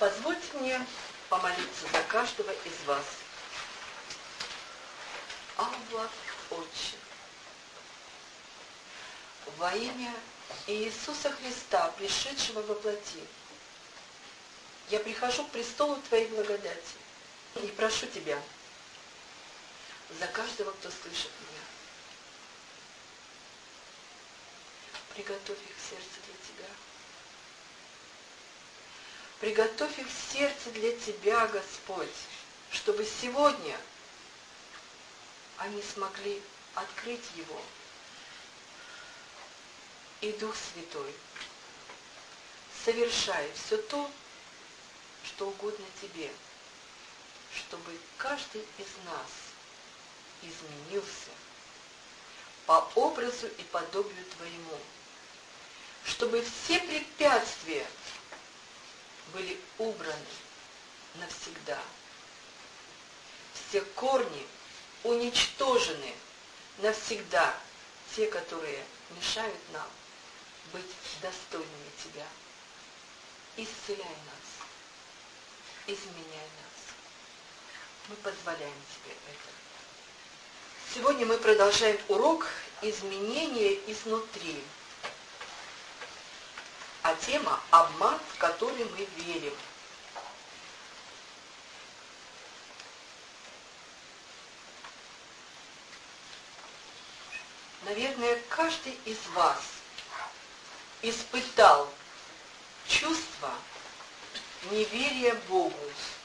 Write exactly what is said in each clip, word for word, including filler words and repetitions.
Позвольте мне помолиться за каждого из вас. Авва, Отче, во имя Иисуса Христа, пришедшего во плоти, я прихожу к престолу Твоей благодати и прошу Тебя за каждого, кто слышит меня. Приготовь их сердце для Тебя. Приготовь их сердце для Тебя, Господь, чтобы сегодня они смогли открыть его. И Дух Святой, совершай все то, что угодно Тебе, чтобы каждый из нас изменился по образу и подобию Твоему, чтобы все препятствия были убраны навсегда, все корни уничтожены навсегда, те, которые мешают нам быть достойными Тебя. Исцеляй нас, изменяй нас. Мы позволяем Тебе это. Сегодня мы продолжаем урок изменения изнутри. А тема – обман, в который мы верим. Наверное, каждый из вас испытал чувство неверия Богу.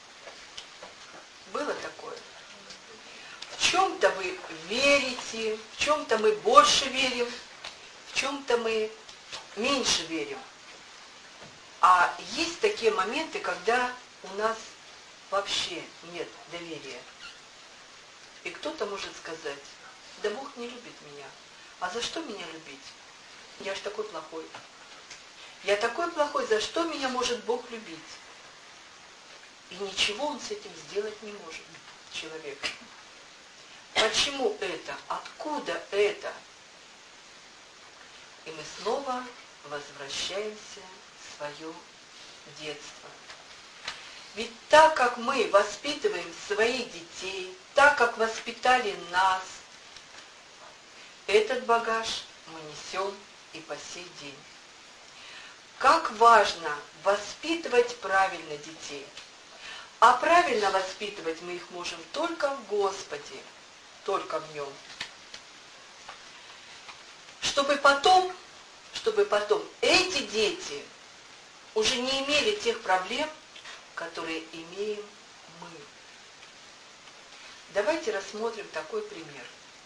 Было такое? В чем-то вы верите, в чем-то мы больше верим, в чем-то мы меньше верим. А есть такие моменты, когда у нас вообще нет доверия. И кто-то может сказать: да Бог не любит меня. А за что меня любить? Я ж такой плохой. Я такой плохой, за что меня может Бог любить? И ничего он с этим сделать не может, человек. Почему это? Откуда это? И мы снова возвращаемся в свое детство. Ведь так как мы воспитываем своих детей, так как воспитали нас, этот багаж мы несем и по сей день. Как важно воспитывать правильно детей. А правильно воспитывать мы их можем только в Господе, только в Нем. Чтобы потом, чтобы потом эти дети уже не имели тех проблем, которые имеем мы. Давайте рассмотрим такой пример.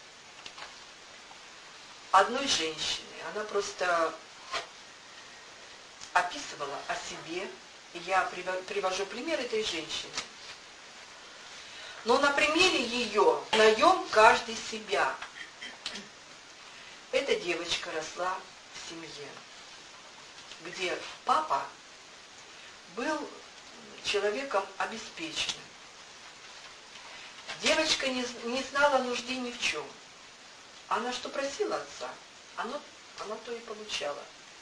Одной женщины, она просто описывала о себе, и я привожу пример этой женщины. Но на примере ее узнаем каждый себя. Эта девочка росла в семье, где папа был человеком обеспеченным. Девочка не, не знала нужды ни в чем. Она что просила отца, она, она то и получала.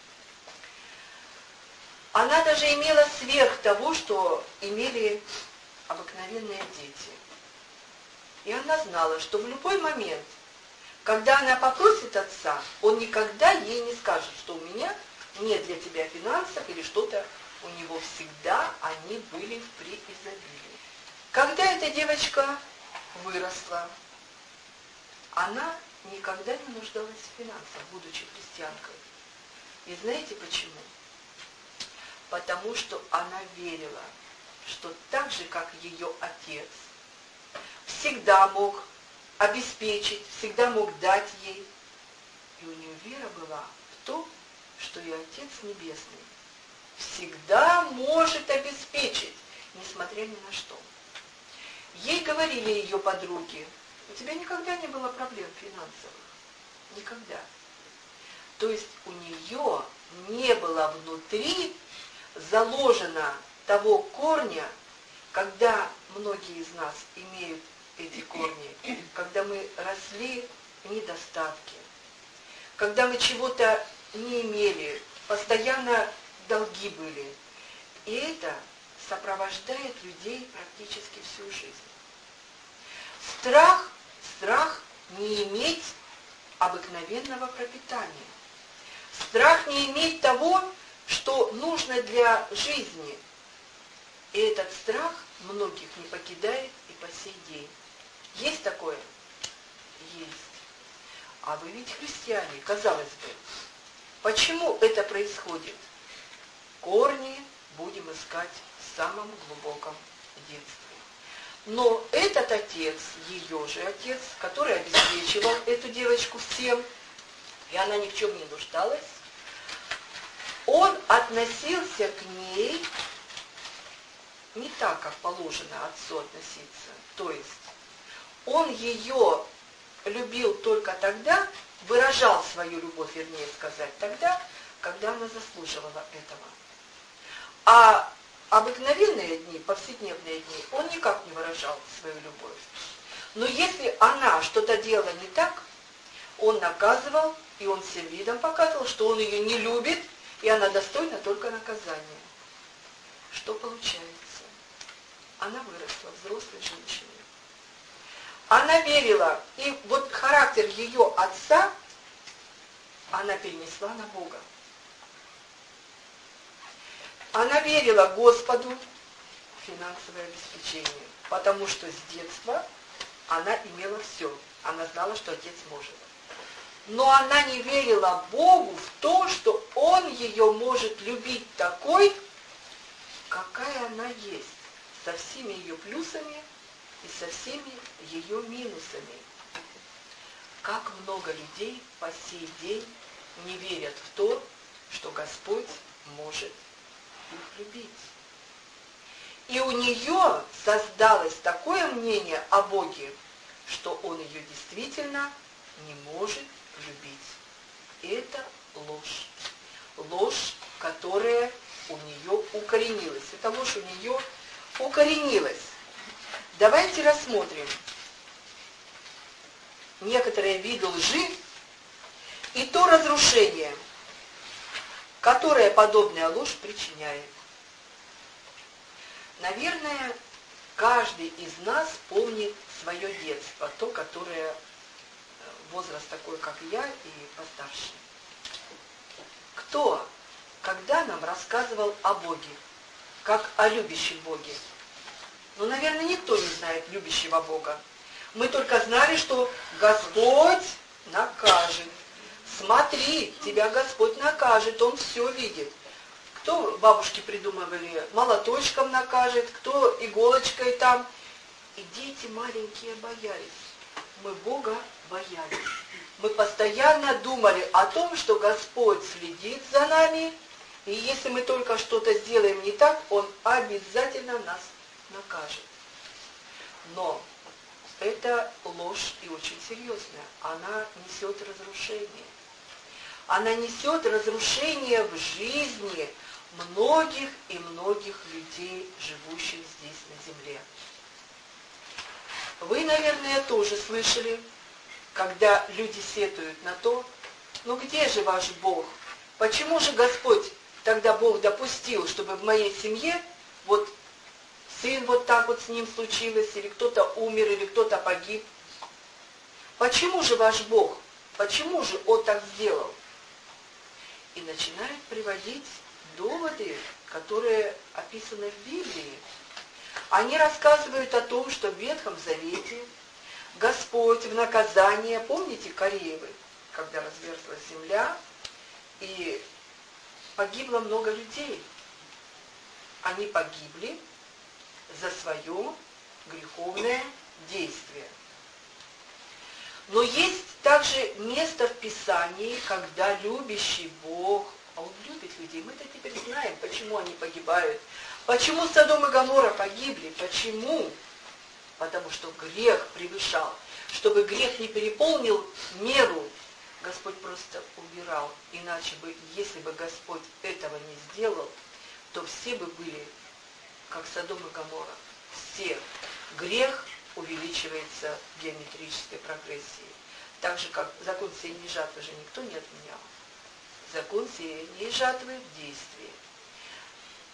Она даже имела сверх того, что имели обыкновенные дети. И она знала, что в любой момент, когда она попросит отца, он никогда ей не скажет, что у меня нет для тебя финансов или что-то. У него всегда они были в преизобилии. Когда эта девочка выросла, она никогда не нуждалась в финансах, будучи христианкой. И знаете почему? Потому что она верила, что так же, как ее отец, всегда мог обеспечить, всегда мог дать ей. И у нее вера была в то, что ее Отец Небесный всегда может обеспечить, несмотря ни на что. Ей говорили ее подруги: у тебя никогда не было проблем финансовых. Никогда. То есть у нее не было внутри заложено того корня, когда многие из нас имеют эти корни, когда мы росли в недостатке, когда мы чего-то не имели, постоянно долги были. И это сопровождает людей практически всю жизнь. Страх, страх не иметь обыкновенного пропитания. Страх не иметь того, что нужно для жизни. И этот страх многих не покидает и по сей день. Есть такое? Есть. А вы ведь христиане, казалось бы. Почему это происходит? Корни будем искать в самом глубоком детстве. Но этот отец, ее же отец, который обеспечивал эту девочку всем, и она ни в чем не нуждалась, он относился к ней не так, как положено отцу относиться. То есть он ее любил только тогда, выражал свою любовь, вернее сказать, тогда, когда она заслуживала этого. А обыкновенные дни, повседневные дни, он никак не выражал свою любовь. Но если она что-то делала не так, он наказывал, и он всем видом показывал, что он ее не любит, и она достойна только наказания. Что получается? Она выросла взрослой женщиной. Она верила, и вот характер ее отца она перенесла на Бога. Она верила Господу в финансовое обеспечение, потому что с детства она имела все. Она знала, что отец может. Но она не верила Богу в то, что Он ее может любить такой, какая она есть, со всеми ее плюсами и со всеми ее минусами. Как много людей по сей день не верят в то, что Господь может их любить. И у нее создалось такое мнение о Боге, что Он ее действительно не может любить. И это ложь. Ложь, которая у нее укоренилась. Эта ложь у нее укоренилась. Давайте рассмотрим некоторые виды лжи и то разрушение, которое подобная ложь причиняет. Наверное, каждый из нас помнит свое детство, то, которое возраст такой, как я, и постарше. Кто, когда нам рассказывал о Боге, как о любящем Боге? Ну, наверное, никто не знает любящего Бога. Мы только знали, что Господь накажет. Смотри, тебя Господь накажет, Он все видит. Кто бабушки придумывали, молоточком накажет, кто иголочкой там. И дети маленькие боялись. Мы Бога боялись. Мы постоянно думали о том, что Господь следит за нами, и если мы только что-то сделаем не так, Он обязательно нас накажет. Но это ложь и очень серьезная. Она несет разрушение. Она несет разрушение в жизни многих и многих людей, живущих здесь на земле. Вы, наверное, тоже слышали, когда люди сетуют на то, ну где же ваш Бог? Почему же Господь, тогда Бог допустил, чтобы в моей семье вот сын вот так вот с ним случилось, или кто-то умер, или кто-то погиб? Почему же ваш Бог? Почему же Он так сделал? И начинают приводить доводы, которые описаны в Библии. Они рассказывают о том, что в Ветхом Завете Господь в наказание, помните Кореевы, когда разверзлась земля, и погибло много людей. Они погибли за свое греховное действие. Но есть также место в Писании, когда любящий Бог, а Он любит людей, мы-то теперь знаем, почему они погибают. Почему Содом и Гоморра погибли? Почему? Потому что грех превышал. Чтобы грех не переполнил меру, Господь просто убирал. Иначе бы, если бы Господь этого не сделал, то все бы были, как Содом и Гоморра. Все. Грех увеличивается в геометрической прогрессии. Так же, как закон сеяния и жатвы же никто не отменял. Закон сеяния и жатвы в действии.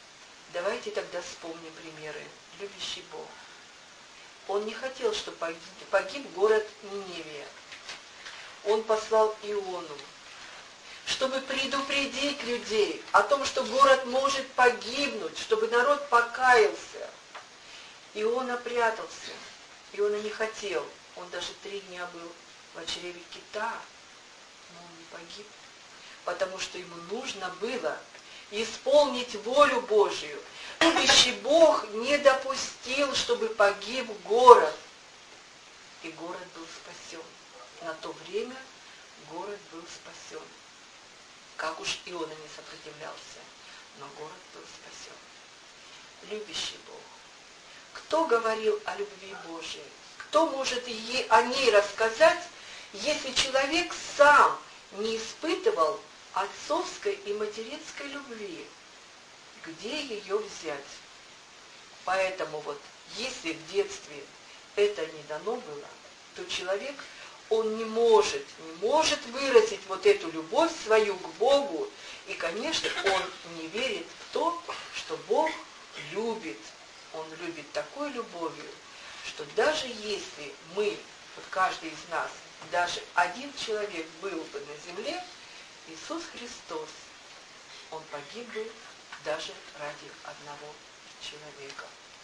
Давайте тогда вспомним примеры. Любящий Бог. Он не хотел, чтобы погиб, погиб город Ниневия. Он послал Иону, чтобы предупредить людей о том, что город может погибнуть, чтобы народ покаялся. Иона прятался. Иона не хотел. Он даже три дня был в чреве кита, но он не погиб, потому что ему нужно было исполнить волю Божию. Любящий Бог не допустил, чтобы погиб город. И город был спасен. На то время город был спасен. Как уж Иона не сопротивлялся, но город был спасен. Любящий Бог. Кто говорил о любви Божией? Кто может ей, о ней рассказать, если человек сам не испытывал отцовской и материнской любви? Где ее взять? Поэтому вот, если в детстве это не дано было, то человек, он не может, не может выразить вот эту любовь свою к Богу. И, конечно, он не верит в то, что Бог любит. Он любит такой любовью, что даже если мы, вот каждый из нас, даже один человек был бы на земле, Иисус Христос, Он погиб бы даже ради одного человека.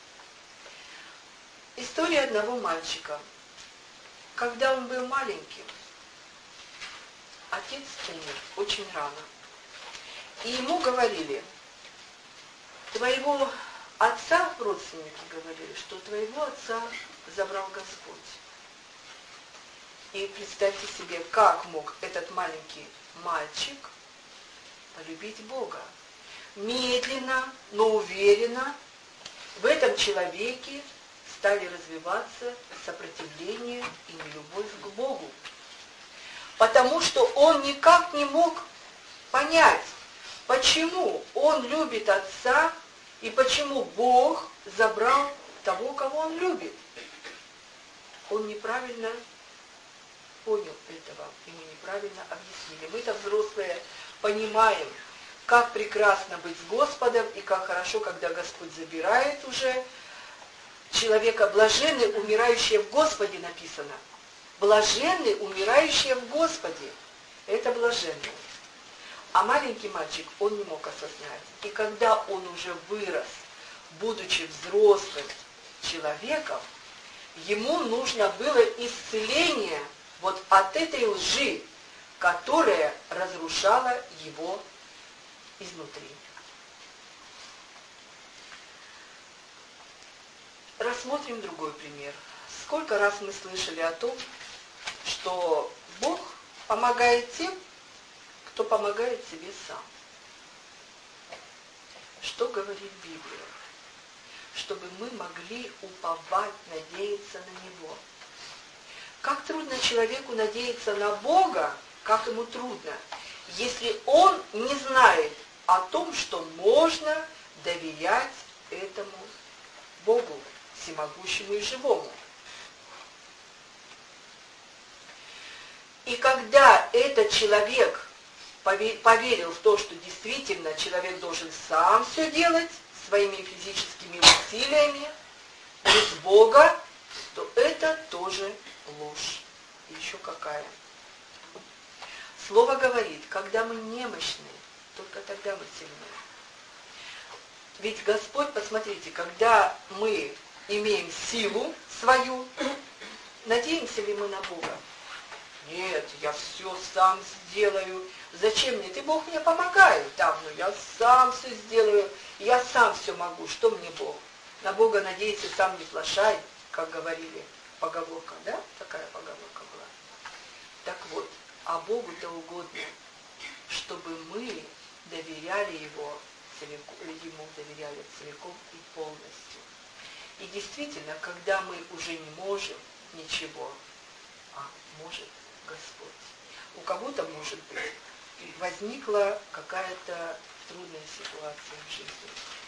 История одного мальчика. Когда он был маленьким, отец умер очень рано. И ему говорили, твоего отца, родственники говорили, что твоего отца забрал Господь. И представьте себе, как мог этот маленький мальчик полюбить Бога. Медленно, но уверенно в этом человеке стали развиваться сопротивление и нелюбовь к Богу. Потому что он никак не мог понять, почему он любит отца и почему Бог забрал того, кого он любит. Он неправильно понял этого, и мы неправильно объяснили. Мы-то взрослые понимаем, как прекрасно быть с Господом, и как хорошо, когда Господь забирает уже человека. Блаженны, умирающие в Господе, написано. Блаженны, умирающие в Господе. Это блаженны. А маленький мальчик, он не мог осознать. И когда он уже вырос, будучи взрослым человеком, ему нужно было исцеление вот от этой лжи, которая разрушала его изнутри. Рассмотрим другой пример. Сколько раз мы слышали о том, что Бог помогает тем, кто помогает себе сам. Что говорит Библия? Чтобы мы могли уповать, надеяться на Него. Как трудно человеку надеяться на Бога, как ему трудно, если он не знает о том, что можно доверять этому Богу, всемогущему и живому. И когда этот человек поверил в то, что действительно человек должен сам все делать своими физическими усилиями, без Бога, то это тоже ложь. И еще какая. Слово говорит, когда мы немощны, только тогда мы сильны. Ведь Господь, посмотрите, когда мы имеем силу свою, надеемся ли мы на Бога? Нет, я все сам сделаю. Зачем мне? Ты, Бог, мне помогает. Там, ну я сам все сделаю. Я сам все могу. Что мне Бог? На Бога надеяться сам не плашай, как говорили поговорка, да? Такая поговорка была. Так вот, а Богу-то угодно, чтобы мы доверяли Его, Ему доверяли целиком и полностью. И действительно, когда мы уже не можем ничего, а может Господь. У кого-то, может быть, возникла какая-то трудная ситуация в жизни.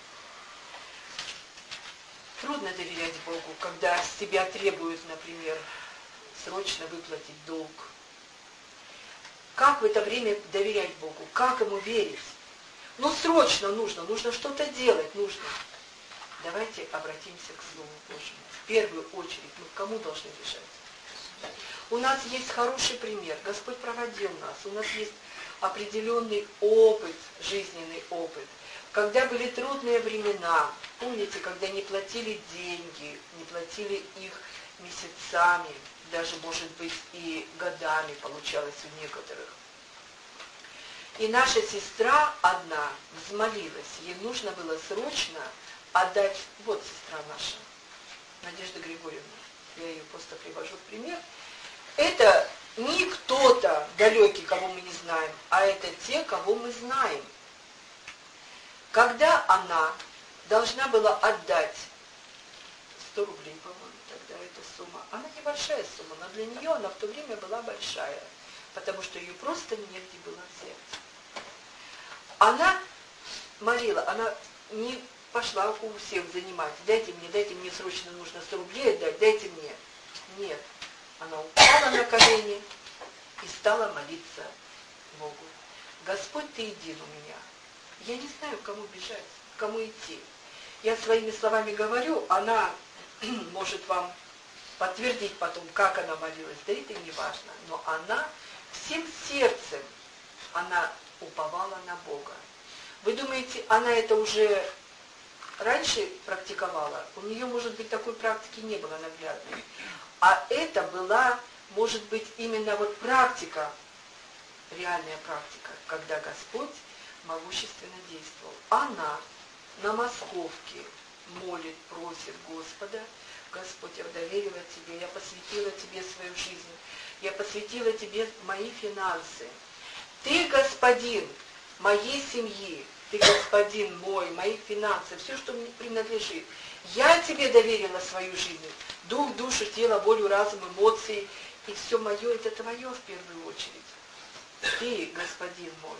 Трудно доверять Богу, когда с тебя требуют, например, срочно выплатить долг. Как в это время доверять Богу? Как Ему верить? Ну, срочно нужно, нужно что-то делать, нужно. Давайте обратимся к Слову Божьему. В первую очередь, мы к кому должны бежать? У нас есть хороший пример. Господь проводил нас. У нас есть определенный опыт, жизненный опыт. Когда были трудные времена, помните, когда не платили деньги, не платили их месяцами, даже, может быть, и годами получалось у некоторых. И наша сестра одна взмолилась, ей нужно было срочно отдать, вот сестра наша, Надежда Григорьевна, я ее просто привожу в пример. Это не кто-то далекий, кого мы не знаем, а это те, кого мы знаем. Когда она должна была отдать сто рублей, по-моему, тогда эта сумма, она небольшая сумма, но для нее она в то время была большая, потому что ее просто негде было взять. Она молила, она не пошла у всех занимать, дайте мне, дайте мне, срочно нужно сто рублей отдать, дайте мне. Нет. Она упала на колени и стала молиться Богу. Господь, Ты един у меня. Я не знаю, к кому бежать, к кому идти. Я своими словами говорю, она может вам подтвердить потом, как она молилась, да это не важно. Но она всем сердцем, она уповала на Бога. Вы думаете, она это уже раньше практиковала? У нее, может быть, такой практики не было наглядной. А это была, может быть, именно вот практика, реальная практика, когда Господь могущественно действовал. Она на Московке молит, просит Господа: Господь, я доверила Тебе, я посвятила Тебе свою жизнь, я посвятила Тебе мои финансы. Ты господин моей семьи, Ты господин мой, моих финансов, все, что мне принадлежит. Я Тебе доверила свою жизнь, дух, душу, тело, волю, разум, эмоции, и все мое это Твое в первую очередь. Ты, господин мой.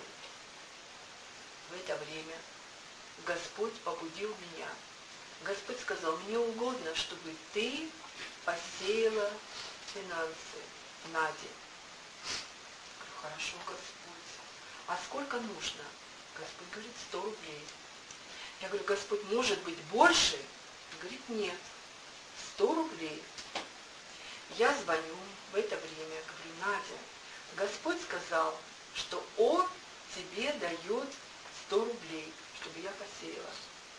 В это время Господь побудил меня. Господь сказал: мне угодно, чтобы ты посеяла финансы Наде. Говорю: хорошо, Господь. А сколько нужно? Господь говорит: сто рублей. Я говорю: Господь, может быть больше? Говорит: нет, сто рублей. Я звоню в это время, говорю: Надя, Господь сказал, что Он тебе дает сто рублей, чтобы я посеяла.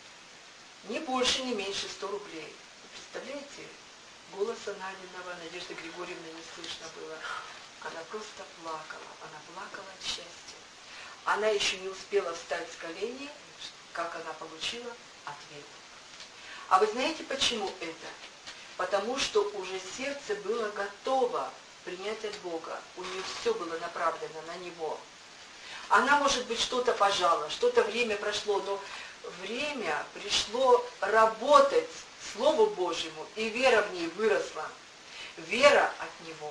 Ни больше, ни меньше сто рублей. Вы представляете, голоса Надиного, Надежды Григорьевны не слышно было. Она просто плакала, она плакала от счастья. Она еще не успела встать с коленей, как она получила ответ. А вы знаете, почему это? Потому что уже сердце было готово принять от Бога. У нее все было направлено на Него. Она, может быть, что-то пожала, что-то время прошло, но время пришло работать Слову Божьему, и вера в ней выросла. Вера от Него.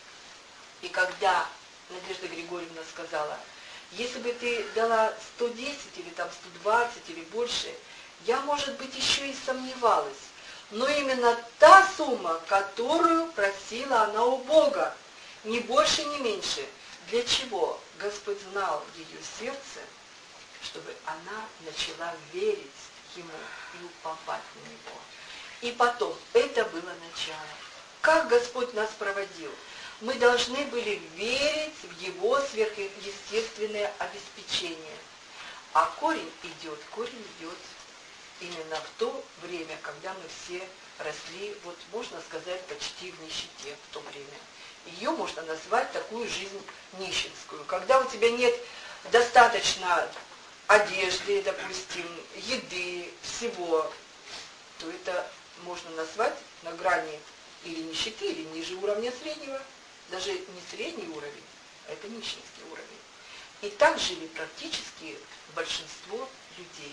И когда Надежда Григорьевна сказала: если бы ты дала сто десять или там сто двадцать или больше, я, может быть, еще и сомневалась. Но именно та сумма, которую просила она у Бога, ни больше, ни меньше. Для чего? Господь знал ее сердце, чтобы она начала верить Ему и уповать на Него. И потом, это было начало. Как Господь нас проводил? Мы должны были верить в Его сверхъестественное обеспечение. А корень идет, корень идет именно в то время, когда мы все росли, вот можно сказать, почти в нищете в то время. Ее можно назвать такую жизнь нищенскую. Когда у тебя нет достаточно одежды, допустим, еды, всего, то это можно назвать на грани или нищеты, или ниже уровня среднего. Даже не средний уровень, а это нищенский уровень. И так жили практически большинство людей.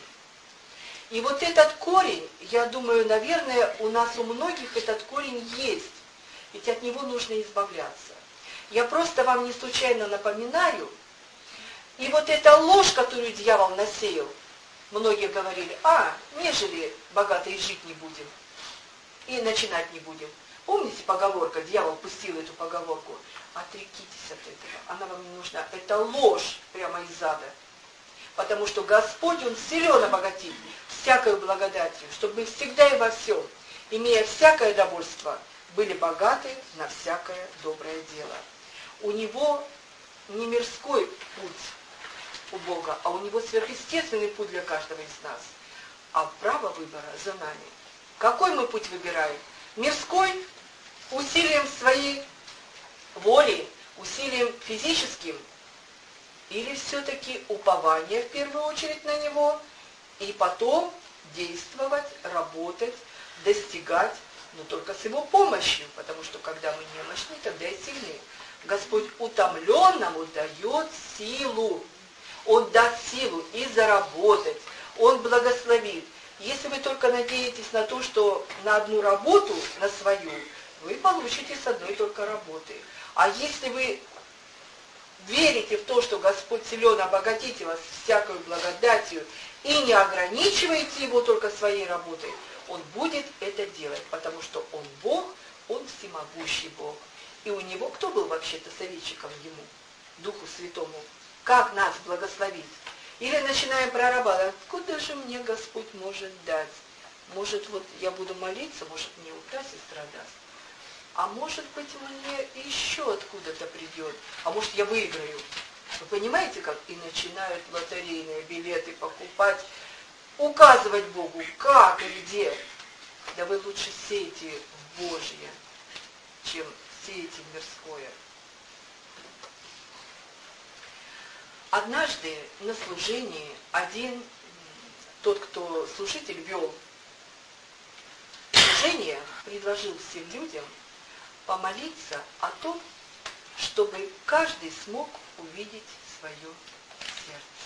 И вот этот корень, я думаю, наверное, у нас у многих этот корень есть. Ведь от него нужно избавляться. Я просто вам не случайно напоминаю. И вот эта ложь, которую дьявол насеял, многие говорили: а, нежели богатые жить не будем, и начинать не будем. Помните поговорка, дьявол пустил эту поговорку: отрекитесь от этого, она вам не нужна. Это ложь прямо из ада. потому что Господь, Он силен обогатить всякою благодатью, чтобы мы всегда и во всем, имея всякое довольство, были богаты на всякое доброе дело. У Него не мирской путь у Бога, а у Него сверхъестественный путь для каждого из нас. А право выбора за нами. Какой мы путь выбираем? Мирской, усилием своей воли, усилием физическим, или все-таки упование в первую очередь на Него, и потом действовать, работать, достигать, но только с Его помощью, потому что когда мы немощны, тогда и сильны. Господь утомленному дает силу. Он даст силу и заработать, Он благословит. Если вы только надеетесь на то, что на одну работу, на свою, вы получите с одной только работы. А если вы верите в то, что Господь силен обогатить вас всякою благодатью и не ограничиваете Его только своей работой, Он будет это делать, потому что Он Бог, Он всемогущий Бог. И у Него кто был вообще-то советчиком Ему, Духу Святому? Как нас благословить? Или начинаем прорабатывать, откуда же мне Господь может дать? Может, вот я буду молиться, может, мне вот та сестра даст. А может быть, мне еще откуда-то придет. А может, я выиграю. Вы понимаете, как? И начинают лотерейные билеты покупать, указывать Богу, как и где. Да вы лучше сейте в Божье, чем сейте в мирское. Однажды на служении один, тот, кто служитель вел служение, предложил всем людям помолиться о том, чтобы каждый смог увидеть свое сердце.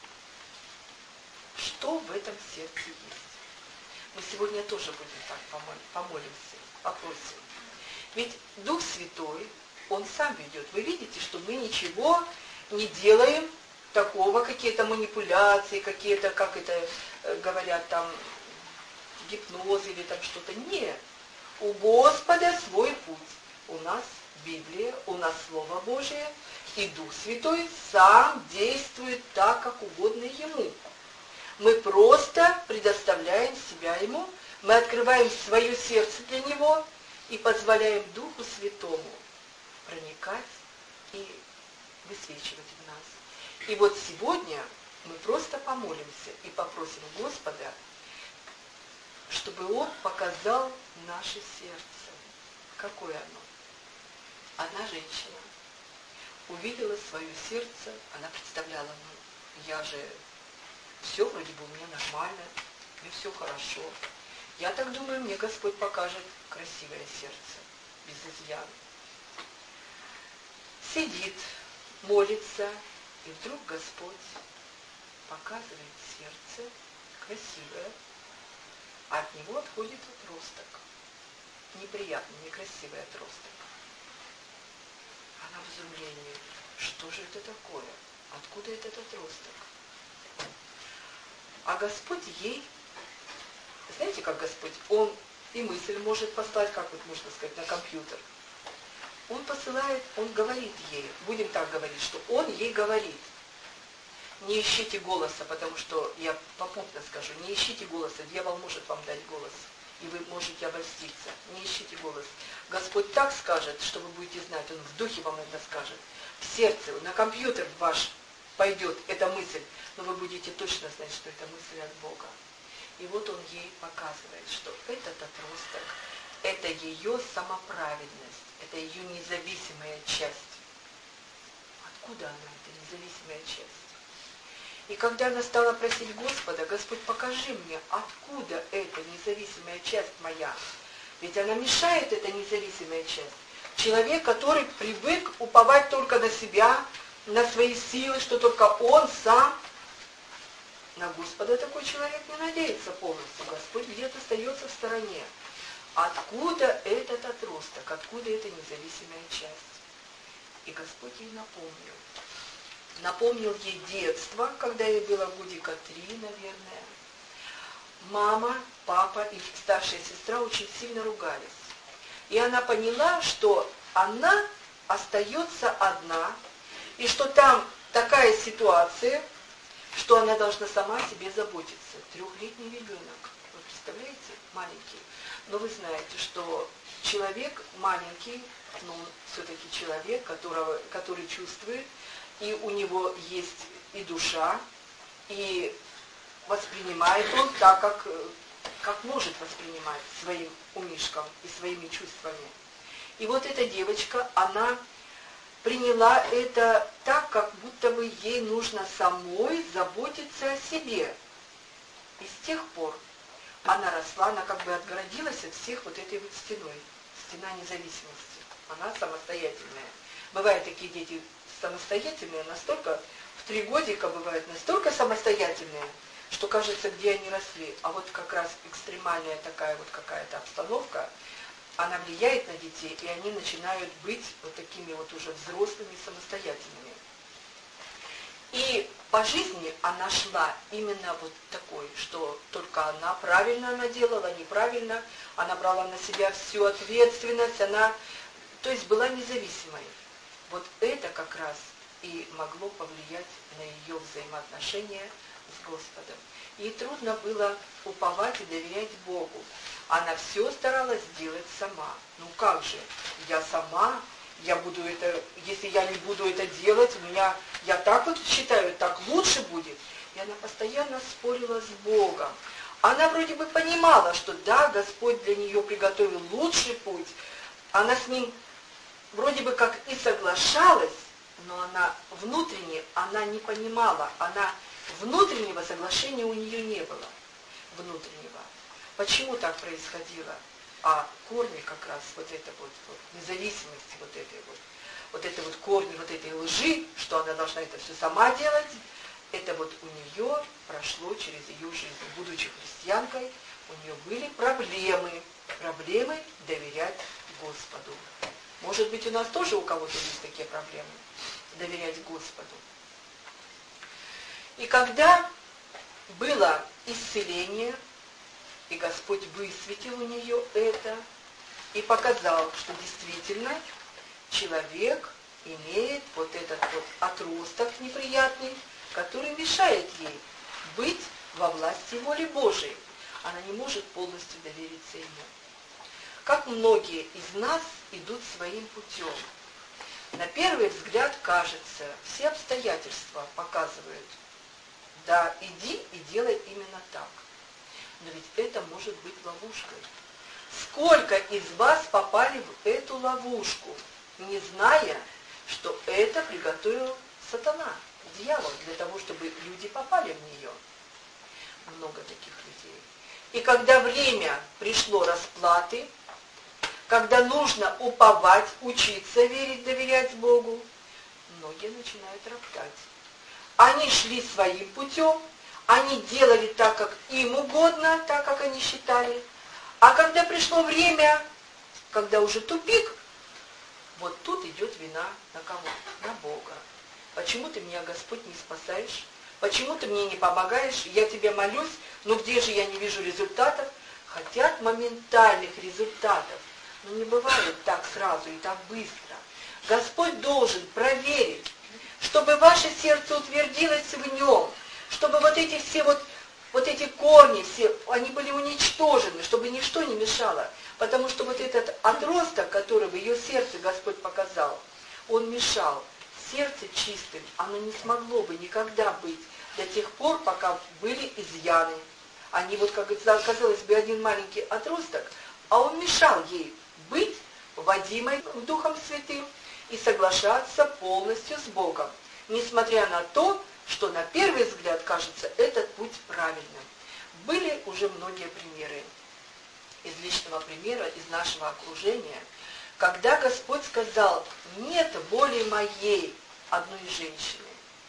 Что в этом сердце есть? Мы сегодня тоже будем так помолимся, попросим. Ведь Дух Святой, Он сам ведет. Вы видите, что мы ничего не делаем такого, какие-то манипуляции, какие-то, как это говорят там, гипноз или там что-то. Нет. У Господа свой путь. У нас Библия, у нас Слово Божие, и Дух Святой сам действует так, как угодно Ему. Мы просто предоставляем себя Ему, мы открываем свое сердце для Него и позволяем Духу Святому проникать и высвечивать в нас. И вот сегодня мы просто помолимся и попросим Господа, чтобы Он показал наше сердце. Какое оно? Одна женщина увидела свое сердце, она представляла, ну, я же, все вроде бы у меня нормально, мне все хорошо. Я так думаю, мне Господь покажет красивое сердце, без изъяна. Сидит, молится, и вдруг Господь показывает сердце красивое, а от него отходит отросток. Неприятный, некрасивый отросток. Она в изумлении. Что же это такое? Откуда этот отросток? А Господь ей, знаете, как Господь, Он и мысль может послать, как вот можно сказать, на компьютер. Он посылает, Он говорит ей, будем так говорить, что Он ей говорит. Не ищите голоса, потому что, я попутно скажу, не ищите голоса, дьявол может вам дать голос, и вы можете обольститься. Не ищите голос. Господь так скажет, что вы будете знать, Он в духе вам это скажет. В сердце, на компьютер ваш пойдет эта мысль, но вы будете точно знать, что это мысль от Бога. И вот Он ей показывает, что этот отросток, это ее самоправедность, это ее независимая часть. Откуда она, эта независимая часть? И когда она стала просить Господа, Господь, покажи мне, откуда эта независимая часть моя. Ведь она мешает, эта независимая часть. Человек, который привык уповать только на себя, на свои силы, что только он сам. На Господа такой человек не надеется полностью. Господь где-то остается в стороне. Откуда этот отросток, откуда эта независимая часть? И Господь ей напомнил. Напомнил ей детство, когда ей было годика три, наверное. Мама, папа и старшая сестра очень сильно ругались. И она поняла, что она остается одна, и что там такая ситуация, что она должна сама о себе заботиться. Трехлетний ребенок, вы представляете, маленький. Но вы знаете, что человек маленький, но он все-таки человек, которого, который чувствует, и у него есть и душа, и воспринимает он так, как, как может воспринимать своим умишком и своими чувствами. И вот эта девочка, она приняла это так, как будто бы ей нужно самой заботиться о себе. И с тех пор она росла, она как бы отгородилась от всех вот этой вот стеной. Стена независимости. Она самостоятельная. Бывают такие дети самостоятельные, настолько, в три годика бывают настолько самостоятельные, что кажется, где они росли. А вот как раз экстремальная такая вот какая-то обстановка, она влияет на детей, и они начинают быть вот такими вот уже взрослыми, самостоятельными. И по жизни она шла именно вот такой, что только она правильно она делала, неправильно, она брала на себя всю ответственность, она, то есть была независимой. Вот это как раз и могло повлиять на ее взаимоотношения с Господом. Ей трудно было уповать и доверять Богу. Она все старалась сделать сама. Ну как же, я сама, я буду это, если я не буду это делать, у меня, я так вот считаю, так лучше будет. И она постоянно спорила с Богом. Она вроде бы понимала, что да, Господь для нее приготовил лучший путь. Она с ним вроде бы как и соглашалась, но она внутренне, она не понимала, она внутреннего соглашения у нее не было. Внутреннего. Почему так происходило? А корни как раз вот это вот, вот независимости, вот этой вот, вот это вот корни вот этой лжи, что она должна это все сама делать, это вот у нее прошло через ее жизнь. Будучи христианкой, у нее были проблемы, проблемы доверять Господу. Может быть, у нас тоже у кого-то есть такие проблемы, доверять Господу. И когда было исцеление, и Господь высветил у нее это и показал, что действительно человек имеет вот этот вот отросток неприятный, который мешает ей быть во власти воли Божией. Она не может полностью довериться ему. Как многие из нас идут своим путем. На первый взгляд кажется, все обстоятельства показывают, да, иди и делай именно так. Но ведь это может быть ловушкой. Сколько из вас попали в эту ловушку, не зная, что это приготовил сатана, дьявол, для того, чтобы люди попали в нее? Много таких людей. И когда время пришло расплаты, когда нужно уповать, учиться верить, доверять Богу, многие начинают роптать. Они шли своим путем, они делали так, как им угодно, так, как они считали. А когда пришло время, когда уже тупик, вот тут идет вина на кого? На Бога. Почему ты меня, Господь, не спасаешь? Почему ты мне не помогаешь? Я тебе молюсь, но где же я не вижу результатов? Хотят моментальных результатов, но не бывает так сразу и так быстро. Господь должен проверить, чтобы ваше сердце утвердилось в нем, чтобы вот эти все вот, вот эти корни, все, они были уничтожены, чтобы ничто не мешало. Потому что вот этот отросток, который в ее сердце Господь показал, он мешал. Сердце чистым, оно не смогло бы никогда быть до тех пор, пока были изъяны. Они вот, как казалось бы, один маленький отросток, а он мешал ей быть водимой Духом Святым и соглашаться полностью с Богом, несмотря на то, что на первый взгляд кажется этот путь правильным. Были уже многие примеры из личного примера, из нашего окружения, когда Господь сказал: «Нет воли моей одной женщины».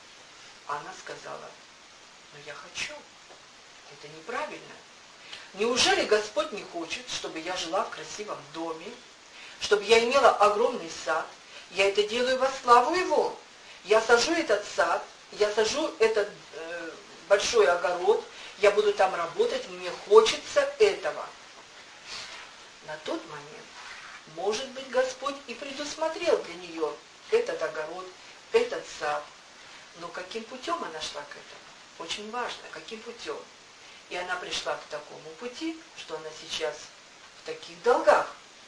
Она сказала: «Но я хочу». Это неправильно. Неужели Господь не хочет, чтобы я жила в красивом доме, чтобы я имела огромный сад? Я это делаю во славу Его. Я сажу этот сад, я сажу этот э, большой огород, я буду там работать, мне хочется этого. На тот момент, может быть, Господь и предусмотрел для нее этот огород, этот сад. Но каким путем она шла к этому? очень важно, каким путем. И она пришла к такому пути, что она сейчас в таких долгах.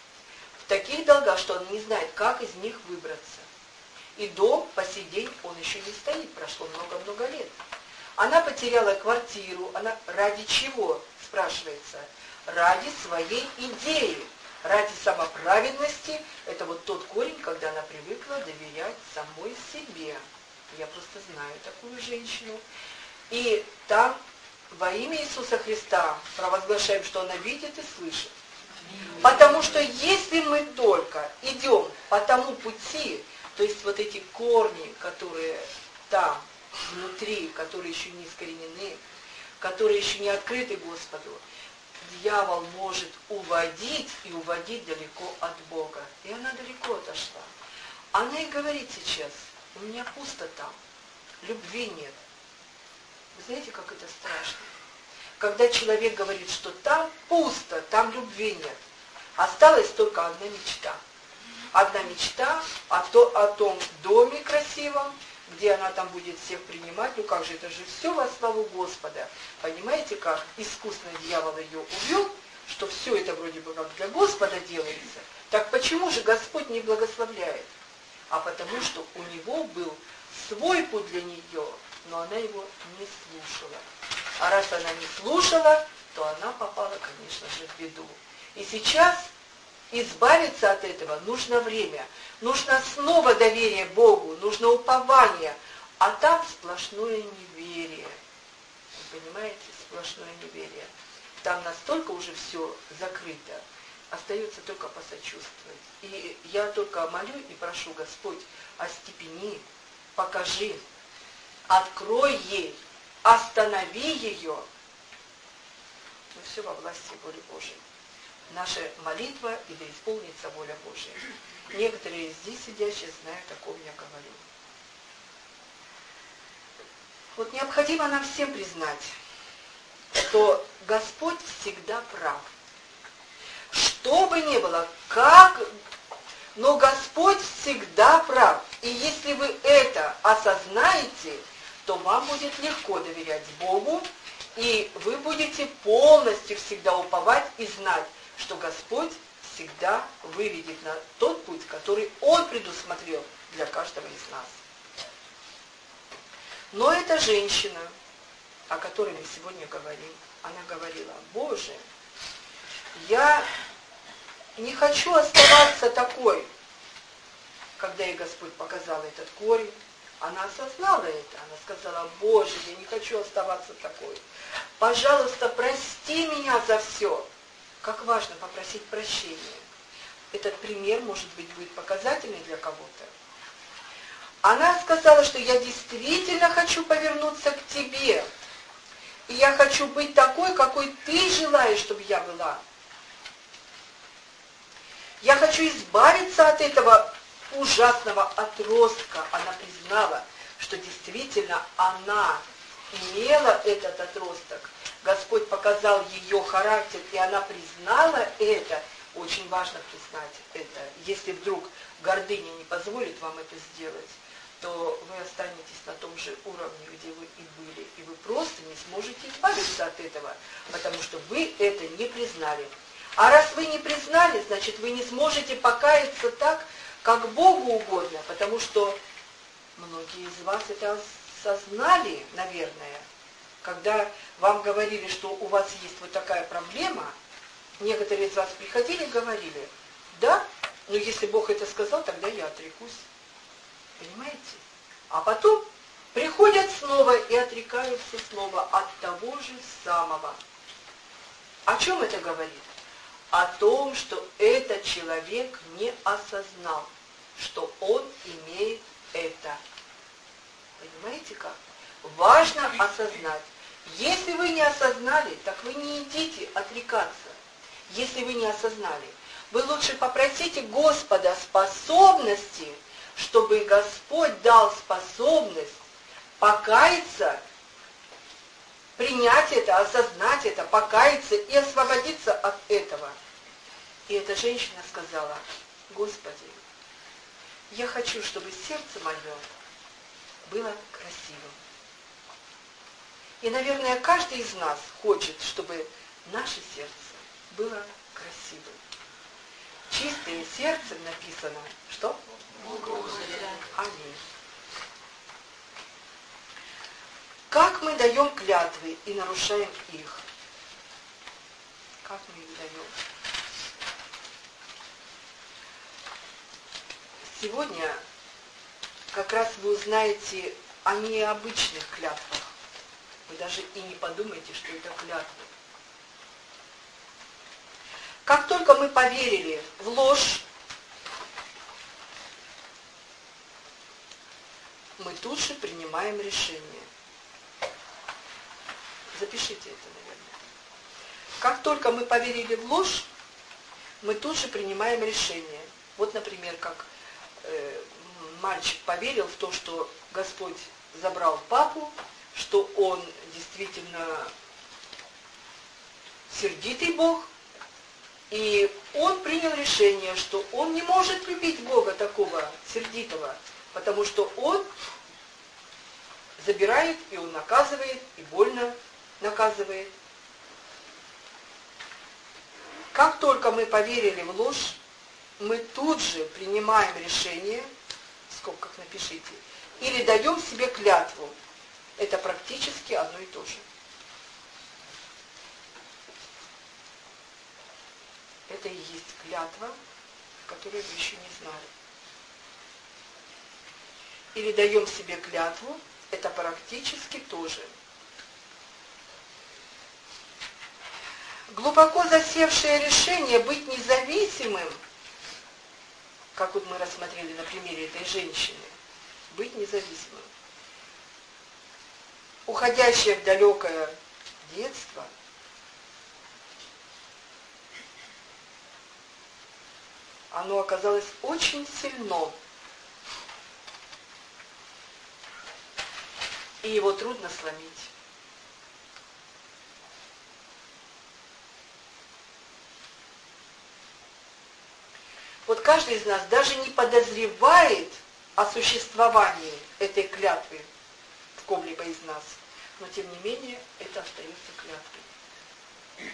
В таких долгах, что она не знает, как из них выбраться. И дом по сей день, он еще не стоит, прошло много-много лет. Она потеряла квартиру, она ради чего, спрашивается? Ради своей идеи, ради самоправедности. Это вот тот корень, когда она привыкла доверять самой себе. Я просто знаю такую женщину. И там во имя Иисуса Христа провозглашаем, что она видит и слышит. Потому что если мы только идем по тому пути, то есть вот эти корни, которые там, внутри, которые еще не искоренены, которые еще не открыты Господу, дьявол может уводить и уводить далеко от Бога. И она далеко отошла. Она и говорит сейчас: у меня пусто там, любви нет. Вы знаете, как это страшно? Когда человек говорит, что там пусто, там любви нет. Осталась только одна мечта. Одна мечта о, то, о том доме красивом, где она там будет всех принимать. Ну как же, это же все во славу Господа. Понимаете, как искусно дьявол ее увел, что все это вроде бы как для Господа делается. Так почему же Господь не благословляет? А потому что у него был свой путь для нее, но она его не слушала. А раз она не слушала, то она попала, конечно же, в беду. И сейчас избавиться от этого нужно время. Нужно снова доверие Богу, нужно упование. А там сплошное неверие. Вы понимаете, сплошное неверие. Там настолько уже все закрыто. Остается только посочувствовать. И я только молю и прошу: Господь, остепени, покажи, открой ей, останови ее. Но все во власти воли Божией. Наша молитва, и да исполнится воля Божия. Некоторые здесь сидящие знают, о ком я говорю. Вот необходимо нам всем признать, что Господь всегда прав. Что бы ни было, как, но Господь всегда прав. И если вы это осознаете, то вам будет легко доверять Богу, и вы будете полностью всегда уповать и знать, что Господь всегда выведет на тот путь, который Он предусмотрел для каждого из нас. Но эта женщина, о которой мы сегодня говорим, она говорила: Боже, я не хочу оставаться такой. Когда ей Господь показал этот корень, она осознала это. Она сказала: Боже, я не хочу оставаться такой. Пожалуйста, прости меня за все. Как важно попросить прощения. Этот пример, может быть, будет показательный для кого-то. Она сказала, что я действительно хочу повернуться к Тебе. И я хочу быть такой, какой Ты желаешь, чтобы я была. Я хочу избавиться от этого ужасного отростка. Она признала, что действительно она имела этот отросток. Господь показал ее характер, и она признала это. Очень важно признать это. Если вдруг гордыня не позволит вам это сделать, то вы останетесь на том же уровне, где вы и были. И вы просто не сможете избавиться от этого, потому что вы это не признали. А раз вы не признали, значит, вы не сможете покаяться так, как Богу угодно, потому что многие из вас это осознали, наверное, когда вам говорили, что у вас есть вот такая проблема. Некоторые из вас приходили и говорили: да, но если Бог это сказал, тогда я отрекусь. Понимаете? А потом приходят снова и отрекаются снова от того же самого. О чем это говорит? О том, что этот человек не осознал, что он имеет это. Понимаете как? Важно осознать. Если вы не осознали, так вы не идите отрекаться. Если вы не осознали, вы лучше попросите Господа способности, чтобы Господь дал способность покаяться, принять это, осознать это, покаяться и освободиться от этого. И эта женщина сказала: Господи, я хочу, чтобы сердце мое было красивым. И, наверное, каждый из нас хочет, чтобы наше сердце было красивым. Чистое сердцем написано, что? Аминь. Как мы даем клятвы и нарушаем их? Как мы их даем? Сегодня как раз вы узнаете о необычных клятвах. Вы даже и не подумайте, что это клятвы. Как только мы поверили в ложь, мы тут же принимаем решение. Запишите это, наверное. Как только мы поверили в ложь, мы тут же принимаем решение. Вот, например, как э, мальчик поверил в то, что Господь забрал папу, что он действительно сердитый Бог, и он принял решение, что он не может любить Бога такого сердитого, потому что он забирает, и он наказывает, и больно наказывает. Как только мы поверили в ложь, мы тут же принимаем решение, в скобках напишите, или даем себе клятву. Это практически одно и то же. Это и есть клятва, которую вы еще не знали. Или даем себе клятву, это практически то же. Глубоко засевшее решение быть независимым, как вот мы рассмотрели на примере этой женщины, быть независимым, уходящее в далекое детство, оно оказалось очень сильно, и его трудно сломить. Вот каждый из нас даже не подозревает о существовании этой клятвы в ком-либо из нас, но тем не менее это остается клятвой.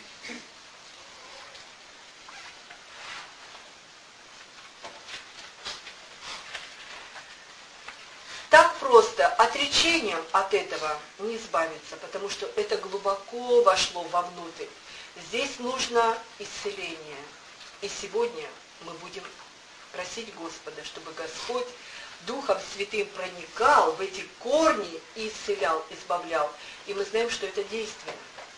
Так просто отречением от этого не избавиться, потому что это глубоко вошло вовнутрь. Здесь нужно исцеление. И сегодня мы будем просить Господа, чтобы Господь Духом Святым проникал в эти корни и исцелял, избавлял. И мы знаем, что это действие.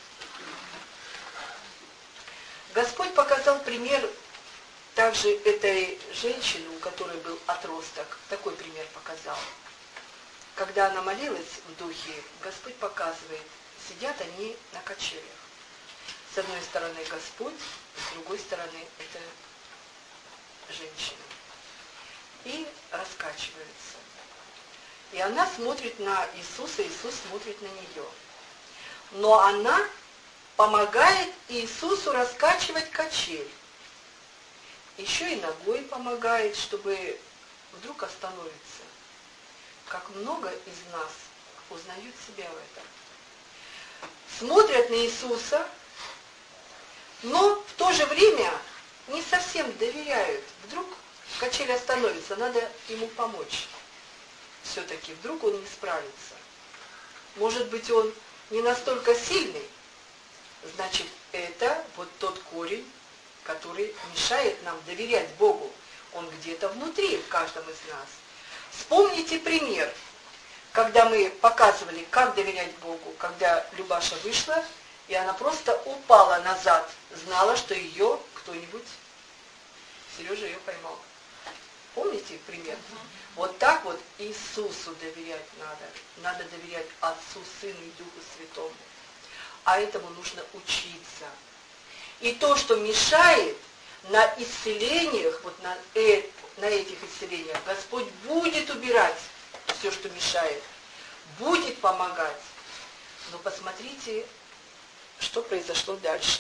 Господь показал пример также этой женщины, у которой был отросток. Такой пример показал. Когда она молилась в духе, Господь показывает, сидят они на качелях. С одной стороны Господь, с другой стороны это женщина. И раскачивается. И она смотрит на Иисуса, Иисус смотрит на нее. Но она помогает Иисусу раскачивать качель. Еще и ногой помогает, чтобы вдруг остановиться. Как много из нас узнают себя в этом. Смотрят на Иисуса, но в то же время не совсем доверяют. Вдруг качель остановится, надо ему помочь. Все-таки вдруг он не справится. Может быть, он не настолько сильный. Значит, это вот тот корень, который мешает нам доверять Богу. Он где-то внутри, в каждом из нас. Вспомните пример, когда мы показывали, как доверять Богу, когда Любаша вышла, и она просто упала назад, знала, что ее кто-нибудь, Сережа ее поймал. Помните пример? Вот так вот Иисусу доверять надо. Надо доверять Отцу, Сыну и Духу Святому. А этому нужно учиться. И то, что мешает на исцелениях, вот на, э, на этих исцелениях, Господь будет убирать все, что мешает, будет помогать. Но посмотрите, что произошло дальше.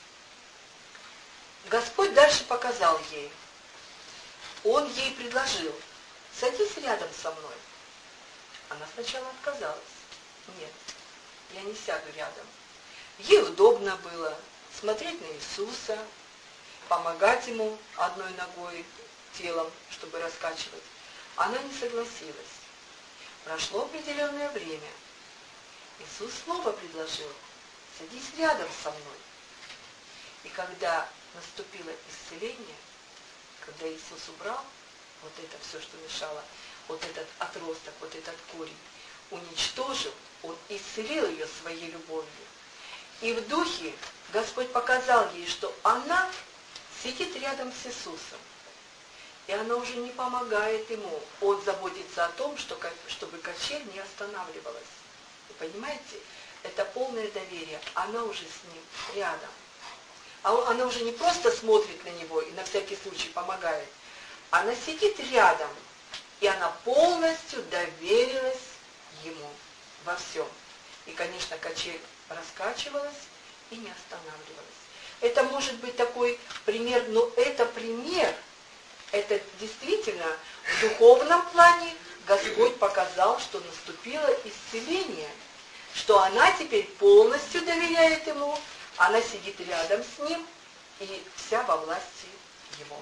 Господь дальше показал ей. Он ей предложил: садись рядом со мной. Она сначала отказалась. Нет, я не сяду рядом. Ей удобно было смотреть на Иисуса, помогать ему одной ногой, телом, чтобы раскачивать. Она не согласилась. Прошло определенное время. Иисус снова предложил: садись рядом со мной. И когда наступило исцеление, когда Иисус убрал вот это все, что мешало, вот этот отросток, вот этот корень, уничтожил, Он исцелил ее своей любовью. И в духе Господь показал ей, что она сидит рядом с Иисусом. И она уже не помогает ему. Он заботится о том, что, чтобы качель не останавливалась. Вы понимаете? Это полное доверие. Она уже с ним рядом. А он, она уже не просто смотрит на него и на всякий случай помогает. Она сидит рядом. И она полностью доверилась ему во всем. И, конечно, качель раскачивалась и не останавливалась. Это может быть такой пример, но это пример. Это действительно в духовном плане Господь показал, что наступило исцеление, что она теперь полностью доверяет Ему, она сидит рядом с Ним и вся во власти Его.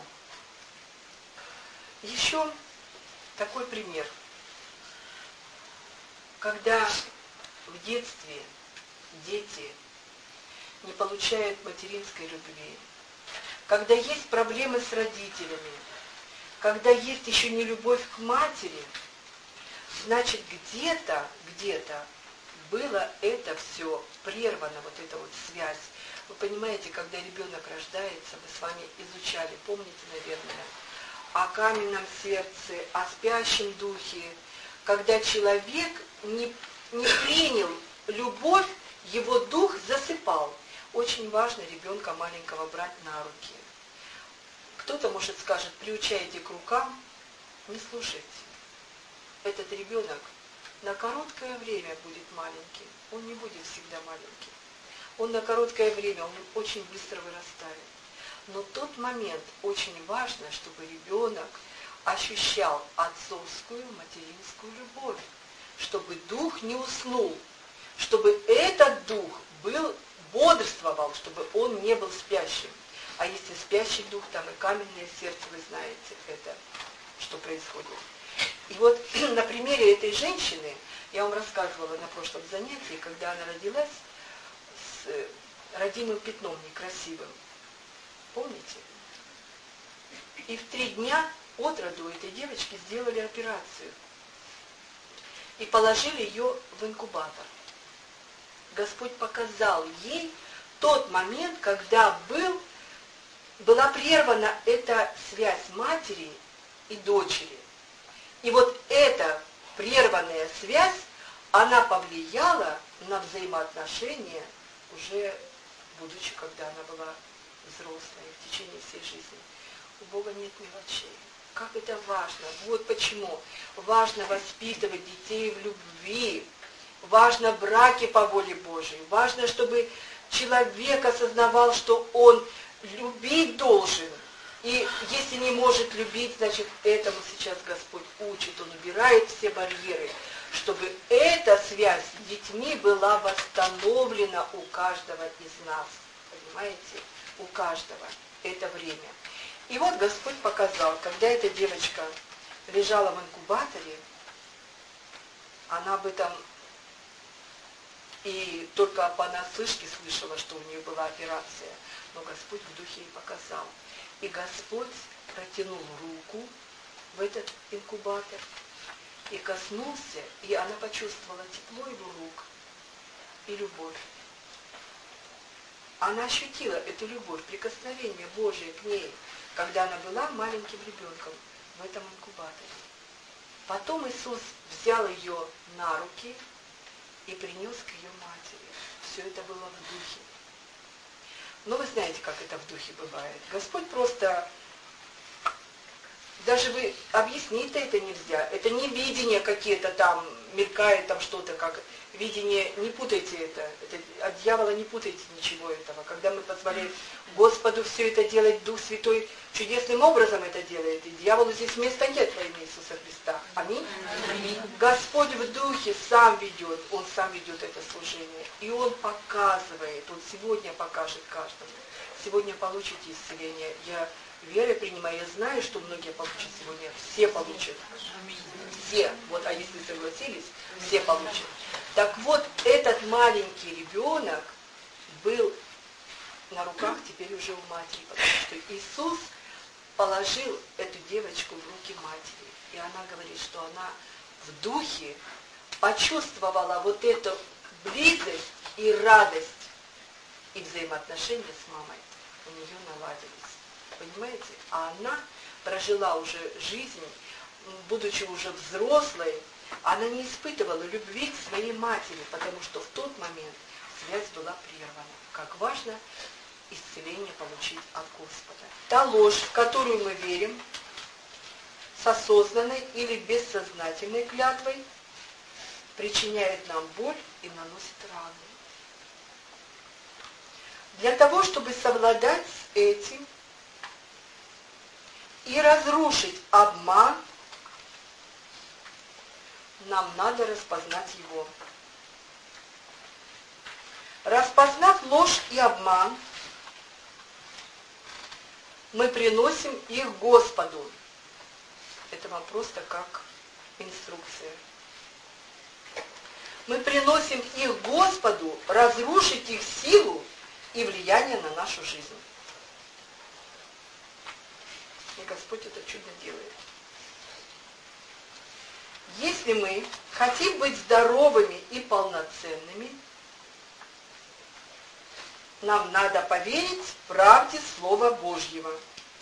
Еще такой пример. Когда в детстве дети не получают материнской любви, когда есть проблемы с родителями, когда есть еще не любовь к матери, значит, где-то, где-то было это все прервано, вот эта вот связь. Вы понимаете, когда ребенок рождается, мы с вами изучали, помните, наверное, о каменном сердце, о спящем духе, когда человек не, не принял любовь, его дух засыпал. Очень важно ребенка маленького брать на руки. Кто-то, может, скажет, приучайте к рукам, не слушайте. Этот ребенок на короткое время будет маленьким, он не будет всегда маленьким. Он на короткое время, он очень быстро вырастает. Но тот момент очень важно, чтобы ребенок ощущал отцовскую, материнскую любовь, чтобы дух не уснул, чтобы этот дух был, бодрствовал, чтобы он не был спящим. А если спящий дух, там и каменное сердце, вы знаете, это что происходит. И вот на примере этой женщины, я вам рассказывала на прошлом занятии, когда она родилась с родимым пятном некрасивым. Помните? И в три дня от роду этой девочки сделали операцию. И положили ее в инкубатор. Господь показал ей тот момент, когда был, была прервана эта связь матери и дочери. И вот эта прерванная связь, она повлияла на взаимоотношения уже будучи, когда она была взрослой, в течение всей жизни. У Бога нет мелочей. Как это важно. Вот почему важно воспитывать детей в любви. Важно браки по воле Божией. Важно, чтобы человек осознавал, что он любить должен. И если не может любить, значит, этому сейчас Господь учит. Он убирает все барьеры, чтобы эта связь с детьми была восстановлена у каждого из нас. Понимаете? У каждого. Это время. И вот Господь показал, когда эта девочка лежала в инкубаторе, она об этом и только понаслышке слышала, что у нее была операция. Но Господь в духе ей показал. И Господь протянул руку в этот инкубатор и коснулся, и она почувствовала тепло его рук и любовь. Она ощутила эту любовь, прикосновение Божие к ней, когда она была маленьким ребенком в этом инкубаторе. Потом Иисус взял ее на руки и принес к ее матери. Все это было в духе. Но вы знаете, как это в духе бывает. Господь просто, даже вы объяснить-то это нельзя. Это не видение какие-то там, мелькает там что-то, как. видение, не путайте это, это, от дьявола не путайте ничего этого. Когда мы позволяем Господу все это делать, Дух Святой чудесным образом это делает, и дьяволу здесь места нет во имя Иисуса Христа. Аминь? Аминь. Господь в Духе сам ведет, Он сам ведет это служение, и Он показывает, Он сегодня покажет каждому. Сегодня получите исцеление. Я верой принимаю, я знаю, что многие получат сегодня, все получат. Все, вот, а если согласились, все получат. Так вот, этот маленький ребенок был на руках теперь уже у матери, потому что Иисус положил эту девочку в руки матери. И она говорит, что она в духе почувствовала вот эту близость и радость, и взаимоотношения с мамой у нее наладились. Понимаете? А она прожила уже жизнь, будучи уже взрослой, она не испытывала любви к своей матери, потому что в тот момент связь была прервана. Как важно исцеление получить от Господа. Та ложь, в которую мы верим, с осознанной или бессознательной клятвой, причиняет нам боль и наносит раны. Для того, чтобы совладать с этим и разрушить обман, нам надо распознать его. Распознав ложь и обман, мы приносим их Господу. Это вам просто как инструкция. Мы приносим их Господу разрушить их силу и влияние на нашу жизнь. И Господь это чудо делает. Если мы хотим быть здоровыми и полноценными, нам надо поверить в правде Слова Божьего.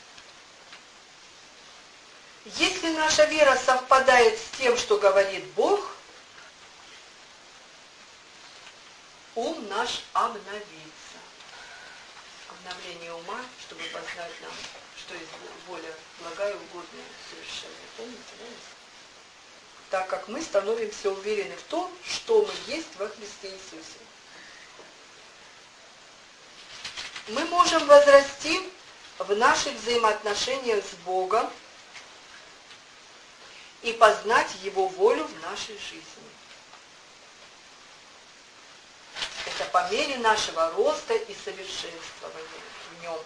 Если наша вера совпадает с тем, что говорит Бог, ум наш обновится. Обновление ума, чтобы познать нам, что есть воля благая, угодная, совершенная. Помните, да? Так как мы становимся уверены в том, что мы есть во Христе Иисусе. Мы можем возрасти в наших взаимоотношениях с Богом и познать Его волю в нашей жизни. Это по мере нашего роста и совершенствования в Нем.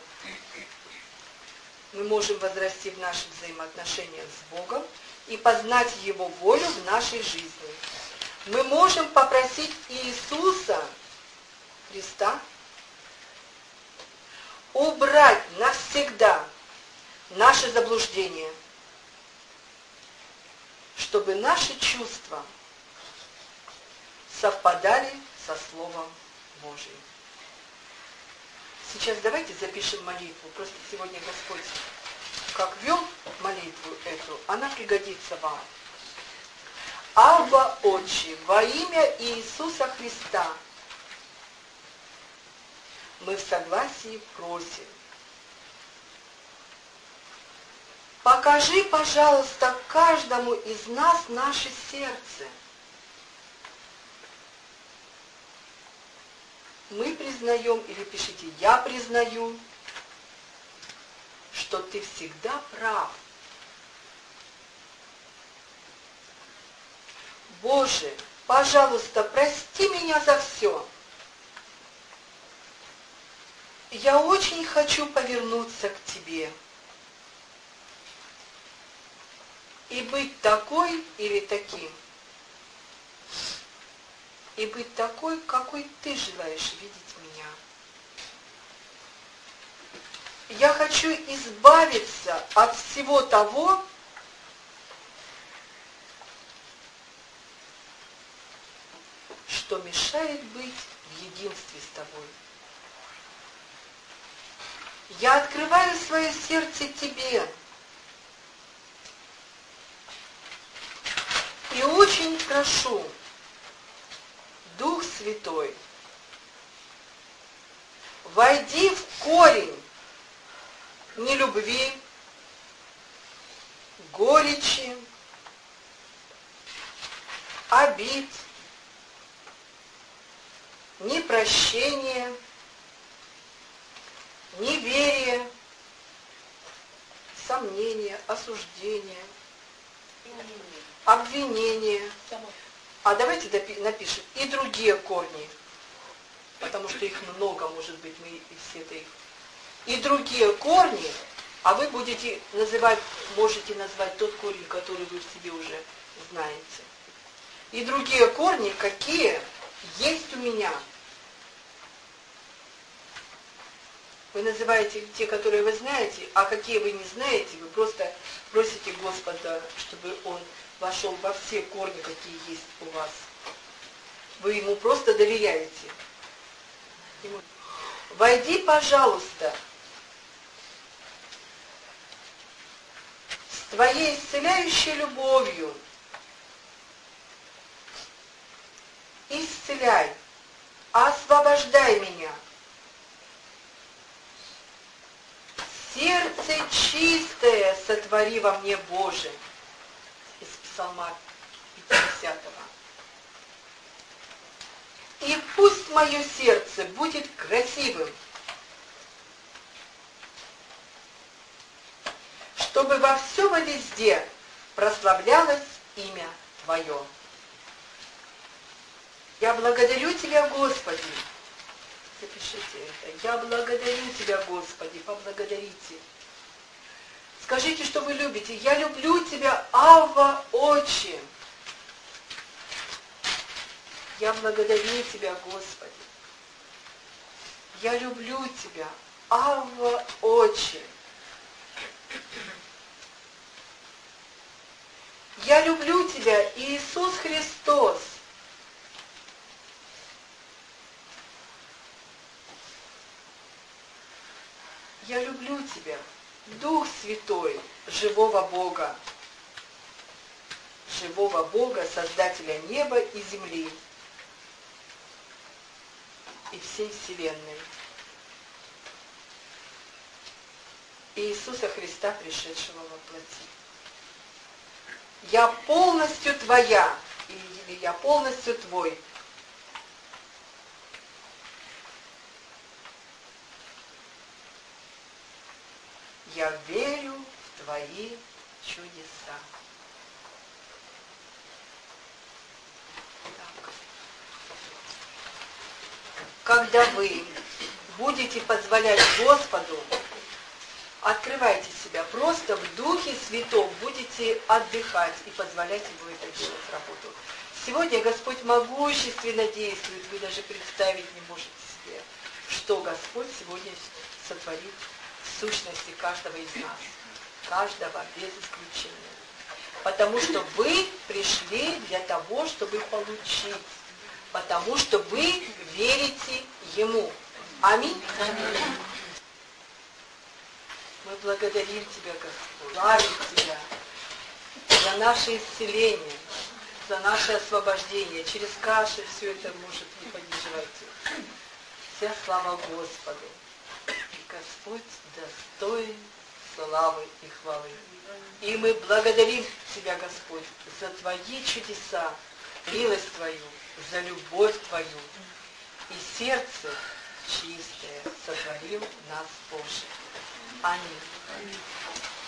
Мы можем возрасти в наших взаимоотношениях с Богом и познать Его волю в нашей жизни. Мы можем попросить Иисуса Христа убрать навсегда наше заблуждение, чтобы наши чувства совпадали со Словом Божьим. Сейчас давайте запишем молитву. Просто сегодня Господь как вел молитву эту, она пригодится вам. Абба, Отче, во имя Иисуса Христа, мы в согласии просим. Покажи, пожалуйста, каждому из нас наше сердце. Мы признаем, или пишите, я признаю, что ты всегда прав. Боже, пожалуйста, прости меня за все. Я очень хочу повернуться к Тебе и быть такой или таким, и быть такой, какой Ты желаешь видеть меня. Я хочу избавиться от всего того, что мешает быть в единстве с Тобой. Я открываю свое сердце Тебе и очень прошу, Дух Святой, войди в корень нелюбви, горечи, обид, ни прощение, неверие, сомнение, осуждение, обвинение. А давайте напишем и другие корни, потому что их много, может быть, мы и все это их. И другие корни, а вы будете называть, можете назвать тот корень, который вы в себе уже знаете. И другие корни, какие есть у меня. Вы называете те, которые вы знаете, а какие вы не знаете, вы просто просите Господа, чтобы Он вошел во все корни, какие есть у вас. Вы Ему просто доверяете. Ему. Войди, пожалуйста, с Твоей исцеляющей любовью. Исцеляй, освобождай меня. Сердце чистое сотвори во мне, Боже. Из Псалма пятидесятого. И пусть мое сердце будет красивым, чтобы во всем и везде прославлялось имя Твое. Я благодарю Тебя, Господи. Запишите это. Я благодарю Тебя, Господи. Поблагодарите. Скажите, что вы любите. Я люблю Тебя, Авва, Отче. Я благодарю Тебя, Господи. Я люблю Тебя, Авва, Отче. Я люблю Тебя, Иисус Христос. Я люблю Тебя, Дух Святой, живого Бога, живого Бога, Создателя неба и земли и всей вселенной. И Иисуса Христа, пришедшего во плоти. Я полностью Твоя, или я полностью Твой. Я верю в Твои чудеса. Так. Когда вы будете позволять Господу, открывайте себя, просто в Духе Святом будете отдыхать и позволять Ему это делать, работу. Сегодня Господь могущественно действует, вы даже представить не можете себе, что Господь сегодня сотворит в сущности каждого из нас, каждого без исключения. Потому что вы пришли для того, чтобы получить, потому что вы верите Ему. Аминь. Аминь. Мы благодарим Тебя, Господь, славим Тебя за наше исцеление, за наше освобождение. Через кашель все это может не поддерживать. Вся слава Господу. Господь достоин славы и хвалы. И мы благодарим Тебя, Господь, за Твои чудеса, милость Твою, за любовь Твою. И сердце чистое сотворил нас Боже. Аминь.